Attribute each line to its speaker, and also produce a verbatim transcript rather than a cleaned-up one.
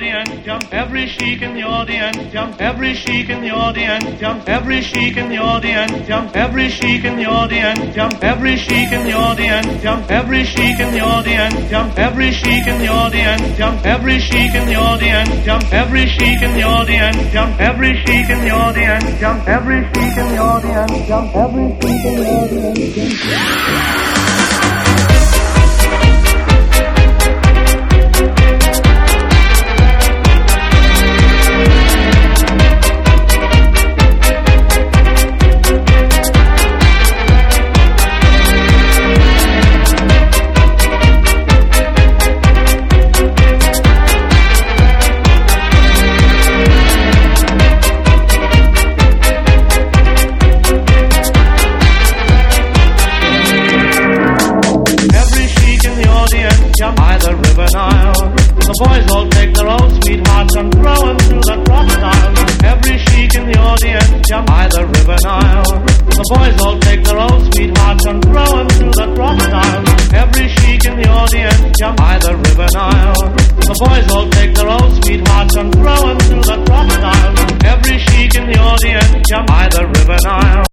Speaker 1: audience jump, every chic in the audience jump, every chic in the audience jump, every chic in the audience jump, every chic in the audience jump, every chic in the audience jump, every chic in the audience jump, every chic in the audience jump, every chic in the audience jump, every chic in the audience jump, every chic in the audience jump, every chic in the audience jump, every chic in the audience jump. The boys all take their own sweethearts and throw them through the crocodile. Every chic in the audience jump by the river Nile. The boys all take their own sweethearts and throw them through the crocodile. Every chic in the audience jump by the river Nile. The boys all take their own sweethearts and throw them through the crocodile. Every chic in the audience jump by the river Nile.